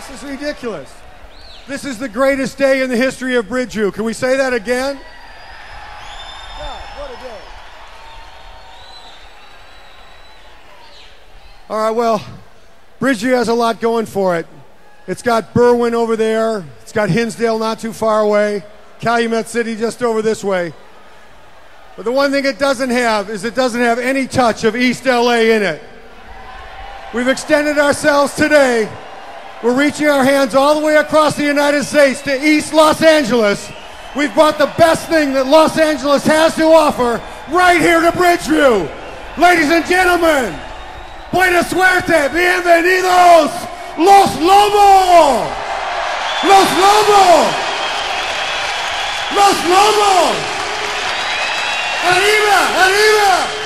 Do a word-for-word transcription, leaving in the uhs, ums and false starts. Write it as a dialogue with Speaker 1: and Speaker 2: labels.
Speaker 1: This is ridiculous. This is the greatest day in the history of Bridgeview. Can we say that again? God, what a day. All right, well, Bridgeview has a lot going for it. It's got Berwyn over there. It's got Hinsdale not too far away. Calumet City just over this way. But the one thing it doesn't have is it doesn't have any touch of East L A in it. We've extended ourselves today. We're reaching our hands all the way across the United States to East Los Angeles. We've brought the best thing that Los Angeles has to offer right here to Bridgeview. Ladies and gentlemen, buena suerte, bienvenidos, Los Lobos! Los Lobos! Los Lobos! Arriba, arriba!